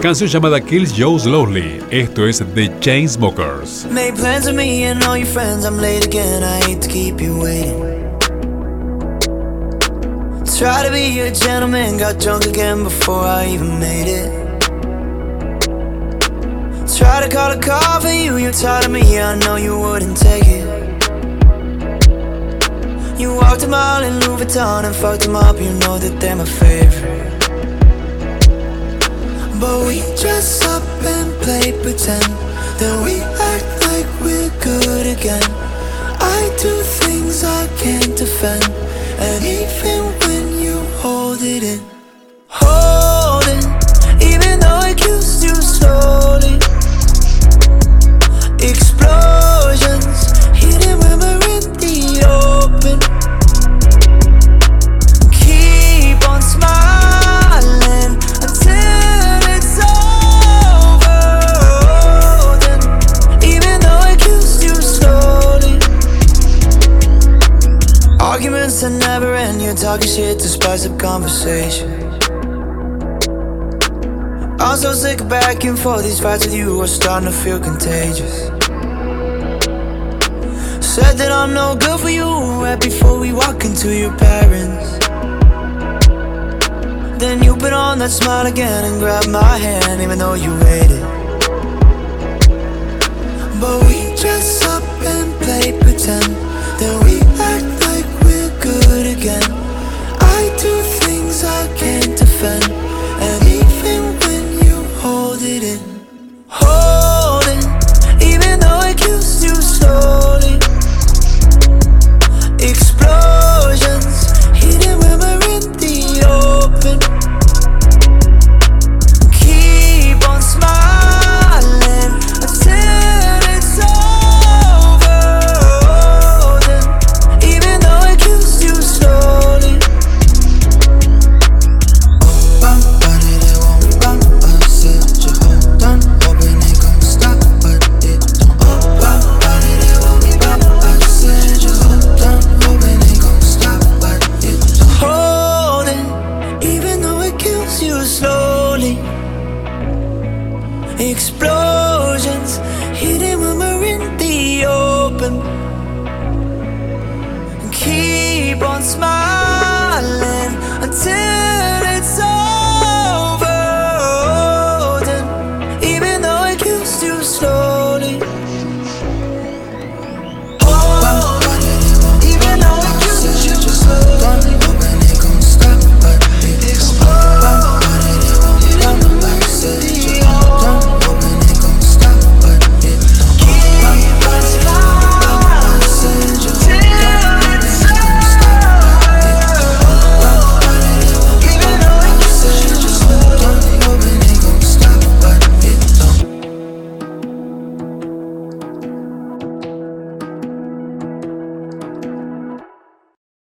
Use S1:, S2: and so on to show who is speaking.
S1: canción llamada Kills Joe Slowly. Esto es The Chainsmokers.
S2: Made plans with me and all your friends. I'm late again, I hate to keep you waiting. Try to be a gentleman, got drunk again before I even made it. Try to call a car for you, you're tired of me, I know you wouldn't take it. You walked a mile in Louis Vuitton and fucked them up, you know that they're my favorite. But we dress up and play pretend, then we act like we're good again. I do things I can't defend, and even when you hold it in, hold it, even though I kissed you slowly. Explosions, hidden when we're in the open. Keep on smiling until it's over. Then, even though I kissed you slowly. Arguments that never end, you're talking shit to spice up conversation. I'm so sick of back and forth, these fights with you are starting to feel contagious. Said that I'm no good for you right before we walk into your parents. Then you put on that smile again and grab my hand even though you hate it. But we dress up and play pretend,